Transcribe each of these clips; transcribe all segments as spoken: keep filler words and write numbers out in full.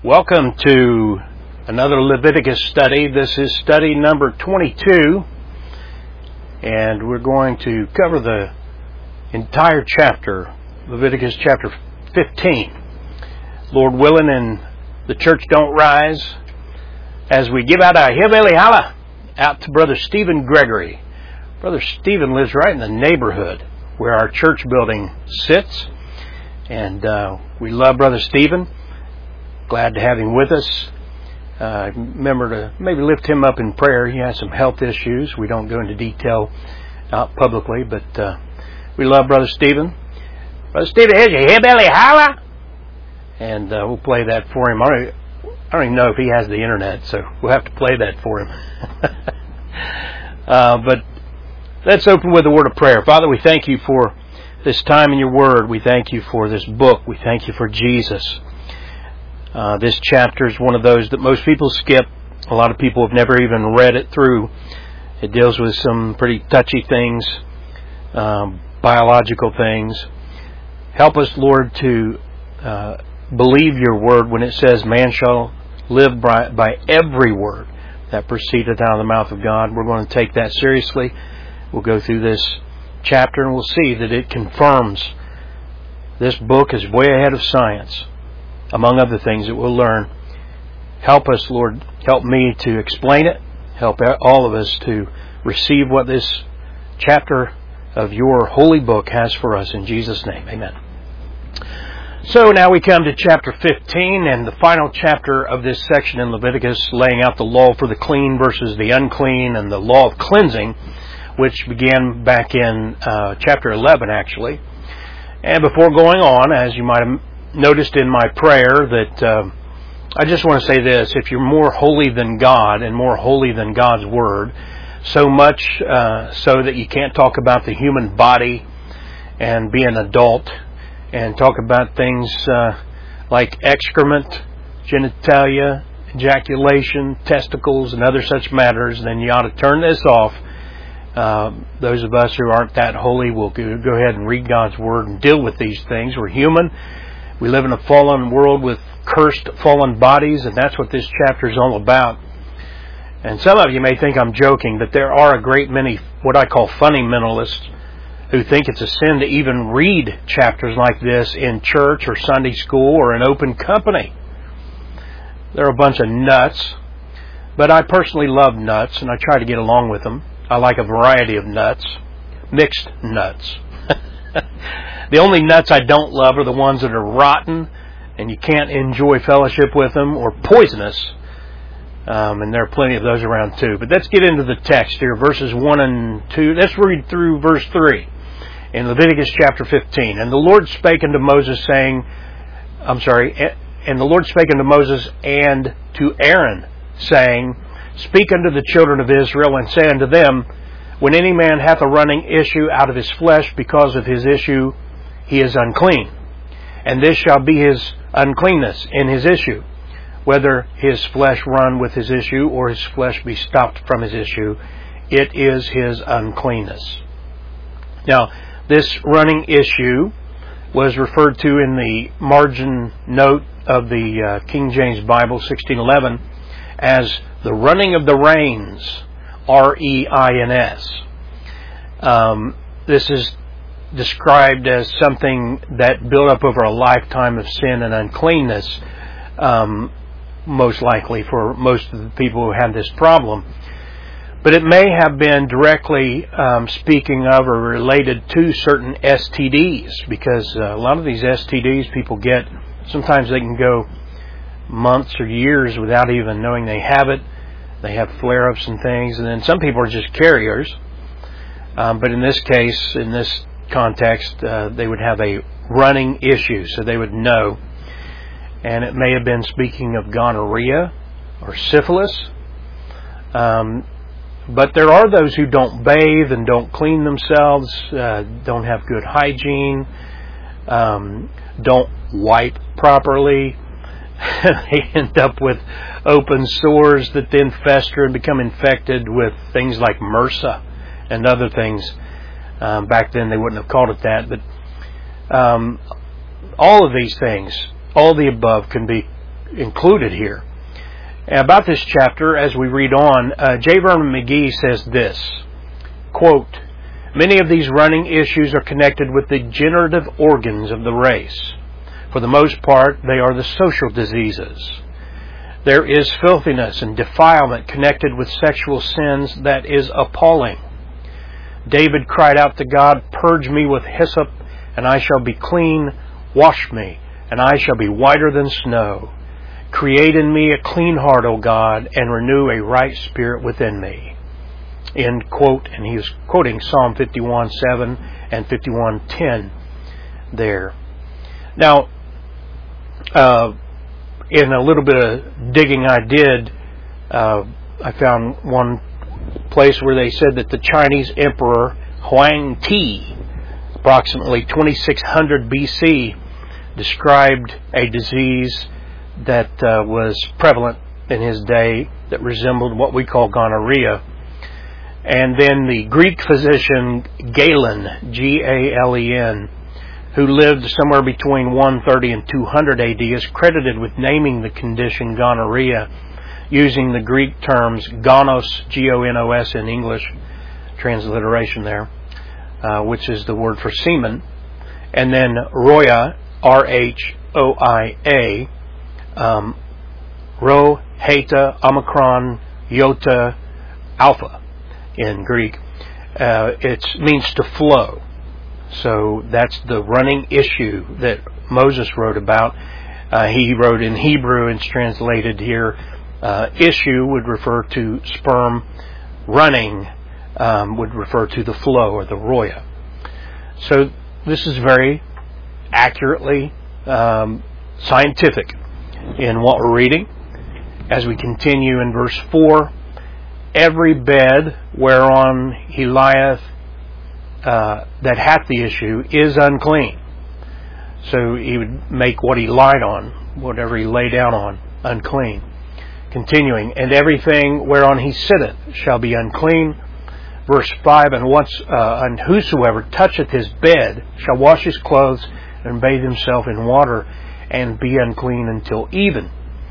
Welcome to another Leviticus study. This is study number twenty-two, and we're going to cover the entire chapter, Leviticus chapter fifteen. Lord willing, and the church don't rise, as we give out a hillbilly holla out to Brother Stephen Gregory. Brother Stephen lives right in the neighborhood where our church building sits, and uh, we love Brother Stephen. Glad to have him with us. Uh, remember to maybe lift him up in prayer. He has some health issues. We don't go into detail out publicly, but uh, we love Brother Stephen. Brother Stephen, here's your hillbilly holla. And uh, we'll play that for him. I don't, I don't even know if he has the internet, so we'll have to play that for him. uh, but let's open with a word of prayer. Father, we thank you for this time in your word. We thank you for this book. We thank you for Jesus. Uh, this chapter is one of those that most people skip. A lot of people have never even read it through. It deals with some pretty touchy things, um, biological things. Help us, Lord, to uh, believe your word when it says, man shall live by, by every word that proceedeth out of the mouth of God. We're going to take that seriously. We'll go through this chapter and we'll see that it confirms this book is way ahead of science. Among other things that we'll learn. Help us, Lord. Help me to explain it. Help all of us to receive what this chapter of your holy book has for us. In Jesus' name, amen. So now we come to chapter fifteen and the final chapter of this section in Leviticus, laying out the law for the clean versus the unclean and the law of cleansing, which began back in uh, chapter eleven, actually. And before going on, as you might have noticed in my prayer, that uh, I just want to say this: if you're more holy than God and more holy than God's Word, so much uh, so that you can't talk about the human body and be an adult and talk about things uh, like excrement, genitalia, ejaculation, testicles, and other such matters, then you ought to turn this off. Uh, those of us who aren't that holy will go, go ahead and read God's Word and deal with these things. We're human. We live in a fallen world with cursed, fallen bodies, and that's what this chapter is all about. And some of you may think I'm joking, but there are a great many what I call fundamentalists who think it's a sin to even read chapters like this in church or Sunday school or in open company. They're a bunch of nuts, but I personally love nuts, and I try to get along with them. I like a variety of nuts, mixed nuts. The only nuts I don't love are the ones that are rotten and you can't enjoy fellowship with them, or poisonous. Um, and there are plenty of those around too. But let's get into the text here, verses one and two. Let's read through verse three in Leviticus chapter fifteen. And the Lord spake unto Moses, saying, I'm sorry, and the Lord spake unto Moses and to Aaron, saying, Speak unto the children of Israel, and say unto them, When any man hath a running issue out of his flesh, because of his issue he is unclean. And this shall be his uncleanness in his issue, whether his flesh run with his issue, or his flesh be stopped from his issue, it is his uncleanness. Now, this running issue was referred to in the margin note of the uh, King James Bible, sixteen eleven, as the running of the reins, R E I N S. Um, this is described as something that built up over a lifetime of sin and uncleanness, um, most likely for most of the people who have this problem. But it may have been directly um, speaking of or related to certain S T Ds, because uh, a lot of these S T Ds people get, sometimes they can go months or years without even knowing they have it. They have flare-ups and things, and then some people are just carriers. Um, but in this case, in this context, uh, they would have a running issue, so they would know. And it may have been speaking of gonorrhea or syphilis. Um, but there are those who don't bathe and don't clean themselves, uh, don't have good hygiene, um, don't wipe properly. They end up with open sores that then fester and become infected with things like MRSA and other things. Um, back then they wouldn't have called it that, but um, all of these things, all the above, can be included here. About this chapter, as we read on, uh, J. Vernon McGee says this, quote, "Many of these running issues are connected with the generative organs of the race. For the most part, they are the social diseases. There is filthiness and defilement connected with sexual sins that is appalling. David cried out to God, 'Purge me with hyssop, and I shall be clean. Wash me, and I shall be whiter than snow. Create in me a clean heart, O God, and renew a right spirit within me.'" End quote. And he was quoting Psalm fifty-one seven and fifty-one ten there. Now, uh, in a little bit of digging I did, uh, I found one place where they said that the Chinese Emperor Huang Ti, approximately twenty-six hundred B C, described a disease that uh, was prevalent in his day that resembled what we call gonorrhea. And then the Greek physician Galen, G A L E N, who lived somewhere between one thirty and two hundred A D, is credited with naming the condition gonorrhea using the Greek terms gonos, G O N O S in English, transliteration there, uh, which is the word for semen, and then rhoia, R H O I A, um, rho, heta, omicron, iota, alpha in Greek. Uh, it means to flow. So that's the running issue that Moses wrote about. Uh, he wrote in Hebrew, and it's translated here. Uh, issue would refer to sperm. Running um, would refer to the flow or the rhoia. So this is very accurately um, scientific in what we're reading. As we continue in verse four, every bed whereon he lieth Uh, that hath the issue is unclean. So he would make what he lied on, whatever he lay down on, unclean. Continuing, and everything whereon he sitteth shall be unclean. Verse five, and once uh, and whosoever toucheth his bed shall wash his clothes and bathe himself in water and be unclean until even.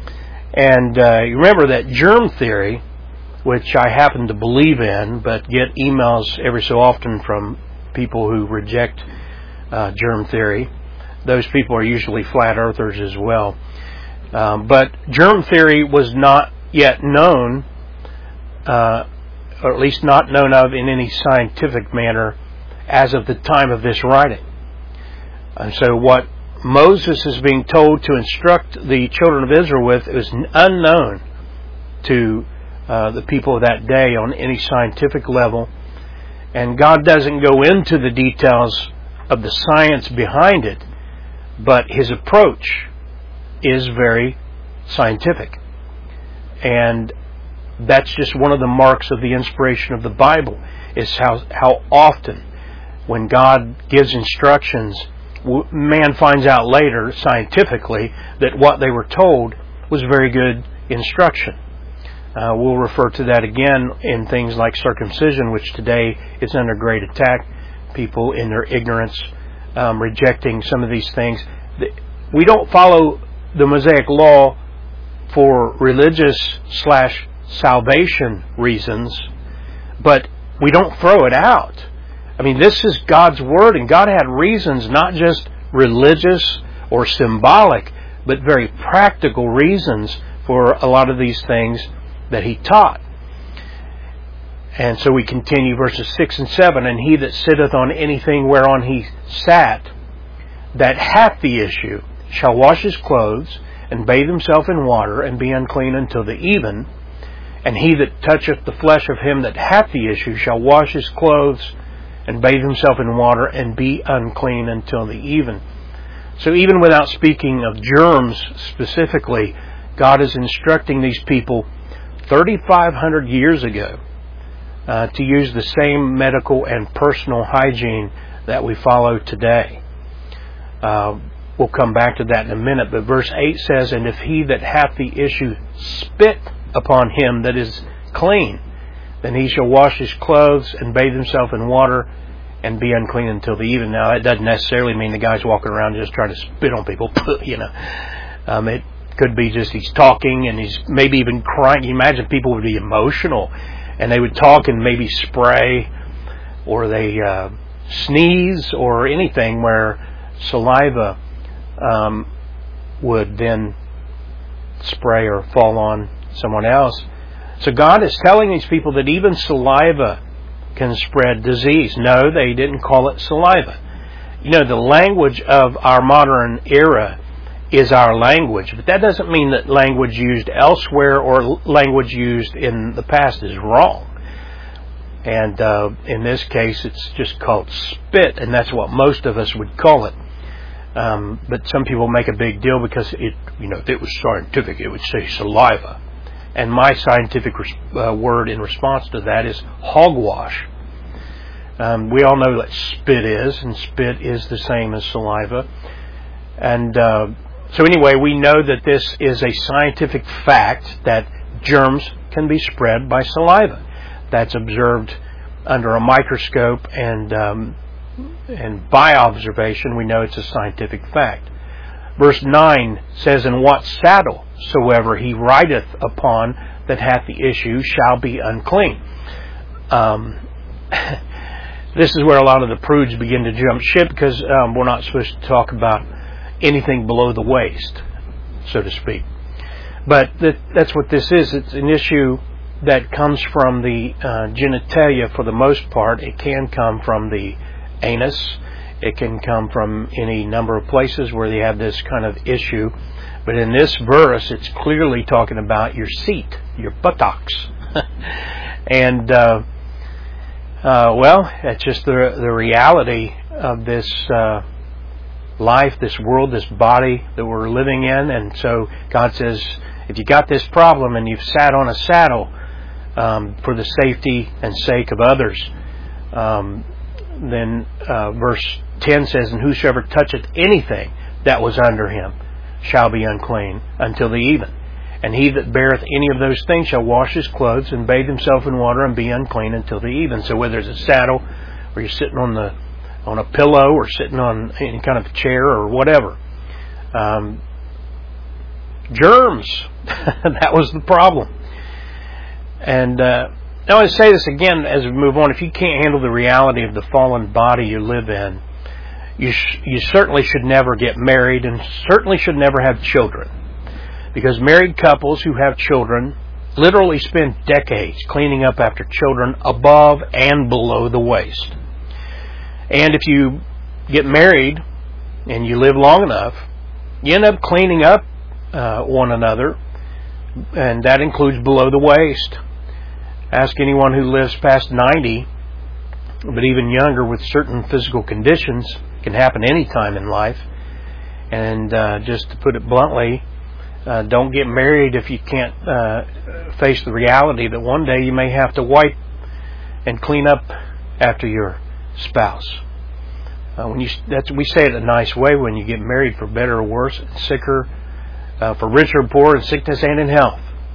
And uh, you remember that germ theory, which I happen to believe in, but get emails every so often from people who reject uh, germ theory. Those people are usually flat earthers as well. Um, but germ theory was not yet known, uh, or at least not known of in any scientific manner as of the time of this writing. And so what Moses is being told to instruct the children of Israel with is unknown to Uh, the people of that day on any scientific level. And God doesn't go into the details of the science behind it, but His approach is very scientific. And that's just one of the marks of the inspiration of the Bible, is how, how often when God gives instructions, man finds out later scientifically that what they were told was very good instruction. Uh, we'll refer to that again in things like circumcision, which today is under great attack. People in their ignorance um, rejecting some of these things. We don't follow the Mosaic law for religious slash salvation reasons, but we don't throw it out. I mean, this is God's Word, and God had reasons, not just religious or symbolic, but very practical reasons for a lot of these things that He taught. And so we continue verses six and seven, and he that sitteth on anything whereon he sat, that hath the issue, shall wash his clothes, and bathe himself in water, and be unclean until the even. And he that toucheth the flesh of him that hath the issue shall wash his clothes, and bathe himself in water, and be unclean until the even. So even without speaking of germs specifically, God is instructing these people thirty-five hundred years ago uh, to use the same medical and personal hygiene that we follow today. Uh, we'll come back to that in a minute, but verse eight says, and if he that hath the issue spit upon him that is clean, then he shall wash his clothes and bathe himself in water and be unclean until the even. Now, that doesn't necessarily mean the guy's walking around just trying to spit on people, you know. Um, it could be just he's talking and he's maybe even crying. You imagine people would be emotional and they would talk and maybe spray or they uh, sneeze or anything where saliva um, would then spray or fall on someone else. So God is telling these people that even saliva can spread disease. No, they didn't call it saliva. You know, the language of our modern era is our language, but that doesn't mean that language used elsewhere or language used in the past is wrong. And uh, in this case, it's just called spit, and that's what most of us would call it. Um, but some people make a big deal because it, you know, if it was scientific, it would say saliva. And my scientific uh, word in response to that is hogwash. Um, we all know what spit is, and spit is the same as saliva. And uh, so anyway, we know that this is a scientific fact that germs can be spread by saliva. That's observed under a microscope, and um, and by observation, we know it's a scientific fact. Verse nine says, "And what saddle soever he rideth upon that hath the issue shall be unclean." Um, this is where a lot of the prudes begin to jump ship, because um, we're not supposed to talk about anything below the waist, so to speak. But that, that's what this is. It's an issue that comes from the uh, genitalia for the most part. It can come from the anus. It can come from any number of places where they have this kind of issue. But in this verse, it's clearly talking about your seat, your buttocks. and, uh, uh, well, it's just the, the reality of this uh, life, this world, this body that we're living in. And so God says, if you got this problem and you've sat on a saddle um, for the safety and sake of others, um, then uh, verse ten says, "And whosoever toucheth anything that was under him shall be unclean until the even. And he that beareth any of those things shall wash his clothes and bathe himself in water and be unclean until the even." So whether it's a saddle or you're sitting on the on a pillow or sitting on any kind of chair or whatever, um, germs, that was the problem. And uh, I want to say this again as we move on. If you can't handle the reality of the fallen body you live in, you sh- you certainly should never get married, and certainly should never have children. Because married couples who have children literally spend decades cleaning up after children above and below the waist. And if you get married and you live long enough, you end up cleaning up uh, one another, and that includes below the waist. Ask anyone who lives past ninety, but even younger, with certain physical conditions. Can happen any time in life. And uh, just to put it bluntly, uh, don't get married if you can't uh, face the reality that one day you may have to wipe and clean up after your spouse. Uh, when you that's we say it a nice way, when you get married, for better or worse, sicker, uh, for richer or poor, in sickness and in health.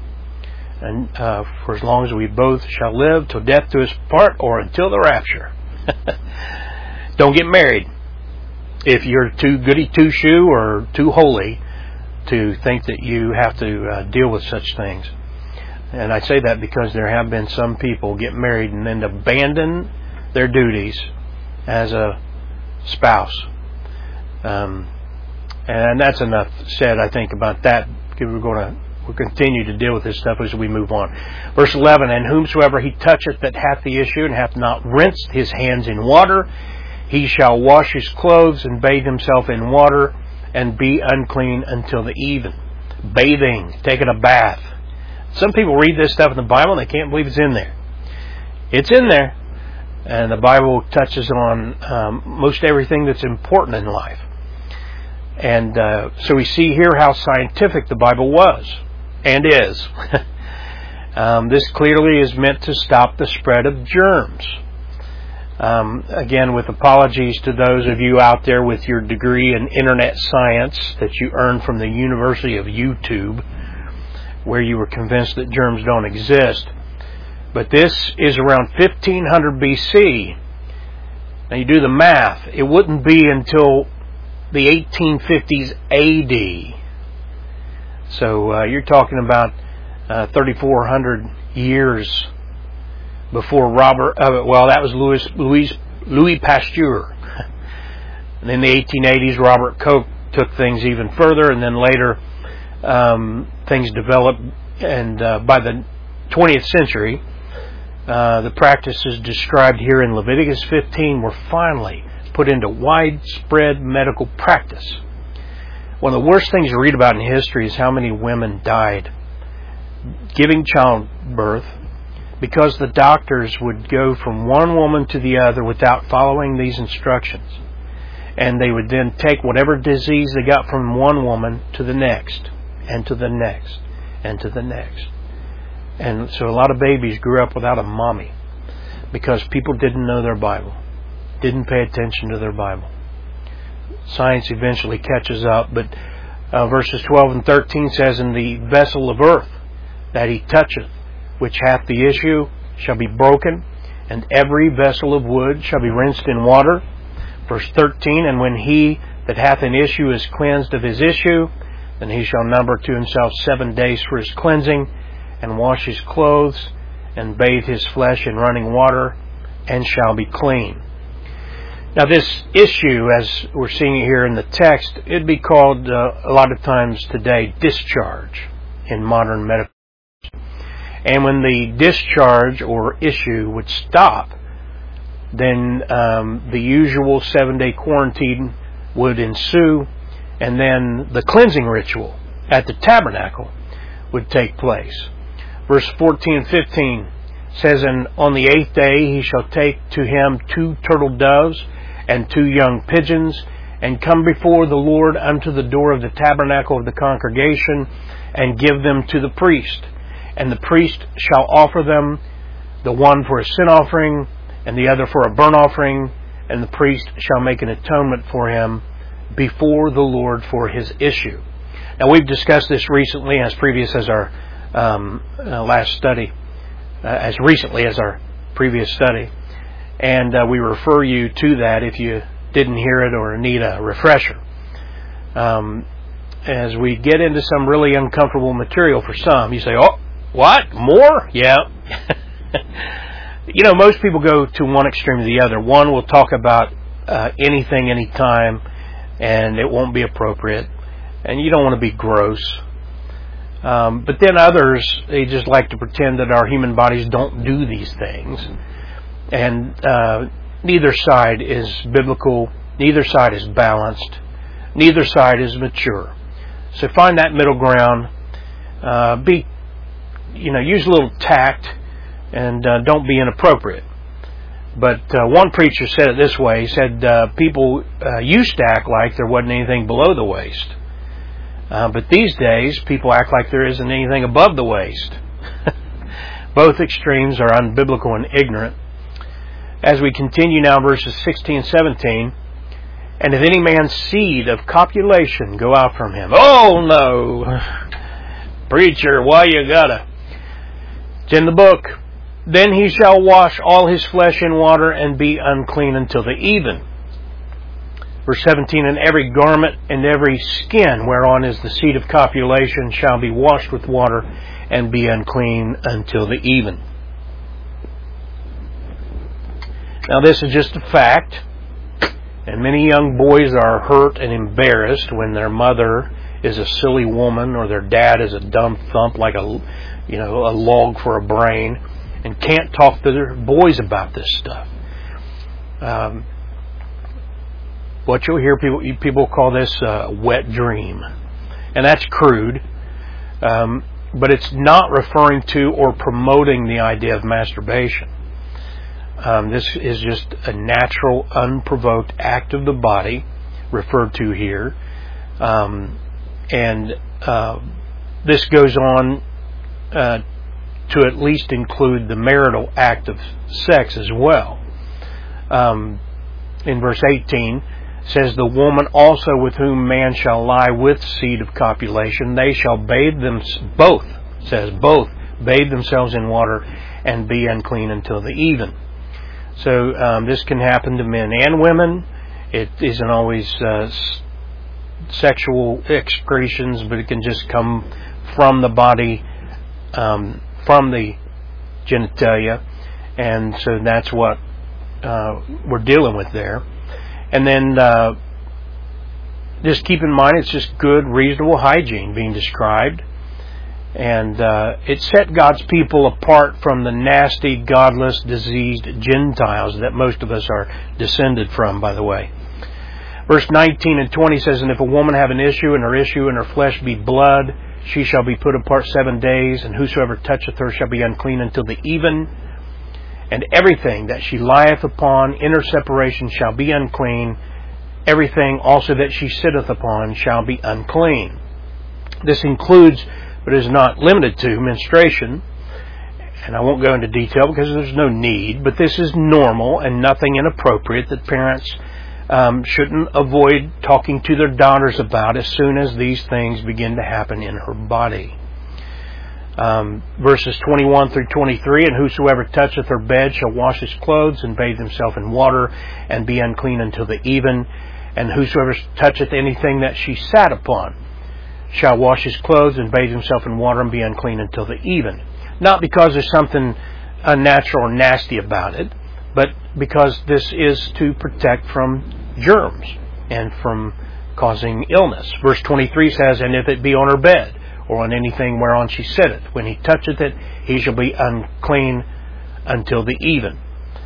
And uh, for as long as we both shall live, till death do us part, or until the rapture. Don't get married if you're too goody two-shoe or too holy to think that you have to uh, deal with such things. And I say that because there have been some people get married and then abandon their duties as a spouse. Um, and that's enough said, I think, about that. We're going to we'll continue to deal with this stuff as we move on. Verse eleven, "And whomsoever he toucheth that hath the issue, and hath not rinsed his hands in water, he shall wash his clothes and bathe himself in water and be unclean until the even." Bathing, taking a bath. Some people read this stuff in the Bible and they can't believe it's in there. It's in there. And the Bible touches on um, most everything that's important in life. And uh, so we see here how scientific the Bible was and is. um, this clearly is meant to stop the spread of germs. Um, again, with apologies to those of you out there with your degree in internet science that you earned from the University of YouTube, where you were convinced that germs don't exist. But this is around fifteen hundred B C. Now you do the math. It wouldn't be until the eighteen fifties A D. So uh, you're talking about uh, thirty-four hundred years before Robert. Uh, well, that was Louis Louis Louis Pasteur. And in the eighteen eighties, Robert Koch took things even further, and then later um, things developed. And uh, by the twentieth century, uh, the practices described here in Leviticus fifteen were finally put into widespread medical practice. One of the worst things you read about in history is how many women died giving childbirth because the doctors would go from one woman to the other without following these instructions. And they would then take whatever disease they got from one woman to the next, and to the next, and to the next. And so a lot of babies grew up without a mommy because people didn't know their Bible, didn't pay attention to their Bible. Science eventually catches up, but uh, verses twelve and thirteen says, "And the vessel of earth that he toucheth, which hath the issue, shall be broken, and every vessel of wood shall be rinsed in water." Verse thirteen, "And when he that hath an issue is cleansed of his issue, then he shall number to himself seven days for his cleansing, and wash his clothes, and bathe his flesh in running water, and shall be clean." Now this issue, as we're seeing it here in the text, it'd be called uh, a lot of times today discharge in modern medicine. And when the discharge or issue would stop, then um, the usual seven-day quarantine would ensue, and then the cleansing ritual at the tabernacle would take place. Verse fourteen and fifteen says, "And on the eighth day he shall take to him two turtle doves and two young pigeons, and come before the Lord unto the door of the tabernacle of the congregation, and give them to the priest. And the priest shall offer them, the one for a sin offering, and the other for a burnt offering, and the priest shall make an atonement for him before the Lord for his issue." Now we've discussed this recently, as previous as our um, uh, last study, uh, as recently as our previous study. And uh, we refer you to that if you didn't hear it or need a refresher. Um, as we get into some really uncomfortable material for some, you say, "Oh, what? More?" Yeah. You know, most people go to one extreme or the other. One will talk about uh, anything, anytime, and it won't be appropriate. And you don't want to be gross. Um, but then others, they just like to pretend that our human bodies don't do these things. And uh, neither side is biblical. Neither side is balanced. Neither side is mature. So find that middle ground. Uh, be, you know, use a little tact, and uh, don't be inappropriate. But uh, one preacher said it this way. He said, uh, people uh, used to act like there wasn't anything below the waist. Uh, but these days, people act like there isn't anything above the waist. Both extremes are unbiblical and ignorant. As we continue now, verses sixteen and seventeen, "And if any man's seed of copulation go out from him." Oh no! Preacher, why you gotta? It's in the book. "Then he shall wash all his flesh in water, and be unclean until the even." Verse seventeen, "And every garment and every skin whereon is the seed of copulation shall be washed with water, and be unclean until the even." Now this is just a fact, and many young boys are hurt and embarrassed when their mother is a silly woman or their dad is a dumb thump like a, you know, a log for a brain, and can't talk to their boys about this stuff. Um, what you'll hear people people call this a wet dream, and that's crude, um, but it's not referring to or promoting the idea of masturbation. Um, this is just a natural, unprovoked act of the body referred to here. Um, and uh, this goes on uh, to at least include the marital act of sex as well. Um, in verse eighteen, says, "The woman also with whom man shall lie with seed of copulation, they shall bathe them both," says both, "bathe themselves in water, and be unclean until the even." So um, this can happen to men and women. It isn't always uh, sexual excretions, but it can just come from the body, um, from the genitalia, and so that's what uh, we're dealing with there. And then uh, just keep in mind, it's just good, reasonable hygiene being described. And uh, it set God's people apart from the nasty, godless, diseased Gentiles that most of us are descended from, by the way. Verse nineteen and twenty says, "And if a woman have an issue, and her issue in her flesh be blood, she shall be put apart seven days, and whosoever toucheth her shall be unclean until the even. And everything that she lieth upon in her separation shall be unclean. Everything also that she sitteth upon shall be unclean." This includes, but is not limited to, menstruation. And I won't go into detail because there's no need, but this is normal and nothing inappropriate that parents um, shouldn't avoid talking to their daughters about as soon as these things begin to happen in her body. Um, verses twenty-one through twenty-three, "And whosoever toucheth her bed shall wash his clothes and bathe himself in water and be unclean until the even. And whosoever toucheth anything that she sat upon shall wash his clothes and bathe himself in water and be unclean until the even." Not because there's something unnatural or nasty about it, but because this is to protect from germs and from causing illness. Verse twenty-three says, "And if it be on her bed, or on anything whereon she sitteth, when he toucheth it, he shall be unclean until the even."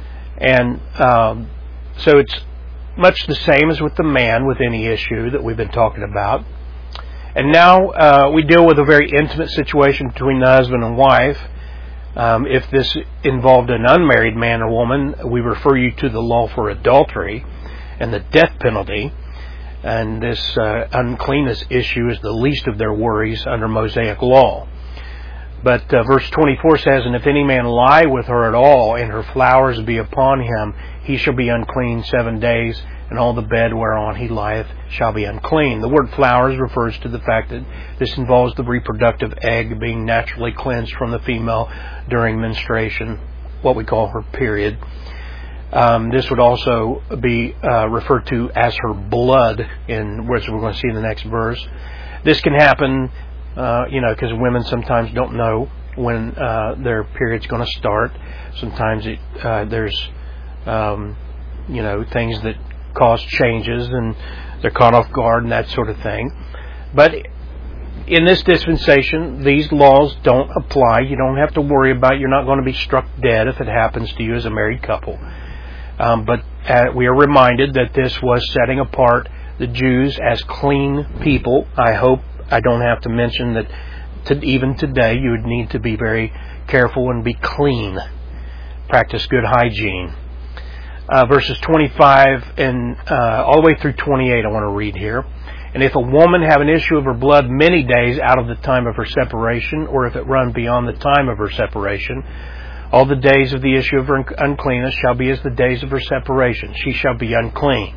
And um, so it's much the same as with the man with any issue that we've been talking about. And now uh, we deal with a very intimate situation between the husband and wife. Um, if this involved an unmarried man or woman, we refer you to the law for adultery and the death penalty. And this uh, uncleanness issue is the least of their worries under Mosaic law. But uh, verse twenty-four says, "And if any man lie with her at all, and her flowers be upon him, he shall be unclean seven days, and all the bed whereon he lieth shall be unclean." The word flowers refers to the fact that this involves the reproductive egg being naturally cleansed from the female during menstruation, what we call her period. Um, this would also be uh, referred to as her blood, in which we're going to see in the next verse. This can happen, uh, you know, because women sometimes don't know when uh, their period's going to start. Sometimes it, uh, there's, um, you know, things that cause changes and they're caught off guard and that sort of thing. But in this dispensation, these laws don't apply. You don't have to worry about it. You're not going to be struck dead if it happens to you as a married couple. Um, but uh, we are reminded that this was setting apart the Jews as clean people. I hope I don't have to mention that to, even today you would need to be very careful and be clean. Practice good hygiene. Uh, verses twenty-five and uh, all the way through twenty-eight I want to read here. "And if a woman have an issue of her blood many days out of the time of her separation, or if it run beyond the time of her separation, all the days of the issue of her uncleanness shall be as the days of her separation. She shall be unclean."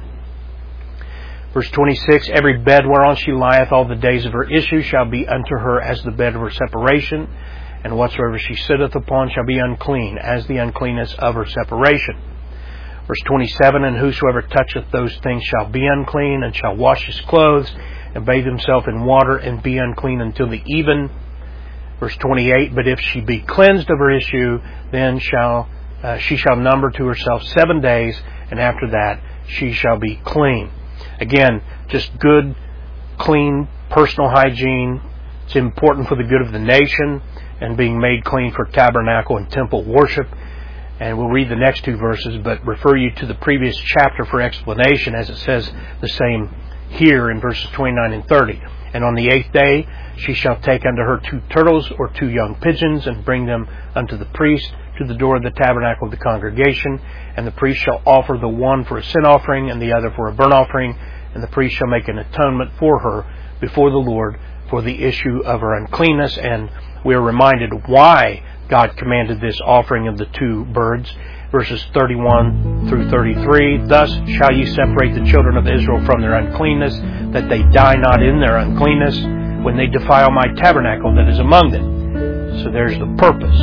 Verse twenty-six, "Every bed whereon she lieth all the days of her issue shall be unto her as the bed of her separation, and whatsoever she sitteth upon shall be unclean, as the uncleanness of her separation." Verse twenty-seven, "And whosoever toucheth those things shall be unclean, and shall wash his clothes, and bathe himself in water, and be unclean until the even." Verse twenty-eight, "But if she be cleansed of her issue, then shall uh, she shall number to herself seven days, and after that she shall be clean." Again, just good, clean, personal hygiene. It's important for the good of the nation, and being made clean for tabernacle and temple worship. And we'll read the next two verses, but refer you to the previous chapter for explanation, as it says the same here in verses twenty-nine and thirty. "And on the eighth day she shall take unto her two turtles or two young pigeons, and bring them unto the priest to the door of the tabernacle of the congregation. And the priest shall offer the one for a sin offering, and the other for a burnt offering. And the priest shall make an atonement for her before the Lord for the issue of her uncleanness." And we are reminded why God commanded this offering of the two birds. Verses thirty-one through thirty-three, "Thus shall ye separate the children of Israel from their uncleanness, that they die not in their uncleanness, when they defile my tabernacle that is among them." So there's the purpose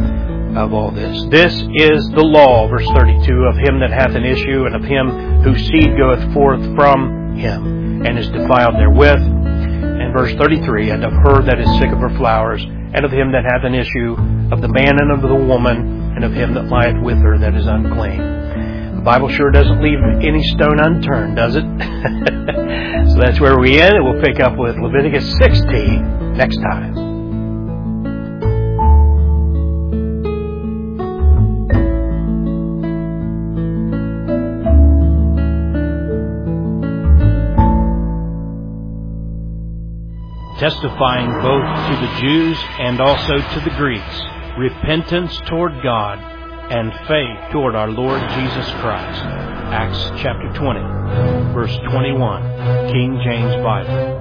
of all this. "This is the law," verse thirty-two, "of him that hath an issue, and of him whose seed goeth forth from him. and is defiled therewith. And verse thirty-three, and of her that is sick of her flowers, and of him that hath an issue, of the man and of the woman, and of him that lieth with her that is unclean. The Bible sure doesn't leave any stone unturned, does it? So that's where we end, and we'll pick up with Leviticus sixteen next time. Testifying both to the Jews and also to the Greeks, repentance toward God and faith toward our Lord Jesus Christ. Acts chapter twenty, verse twenty-one, King James Bible.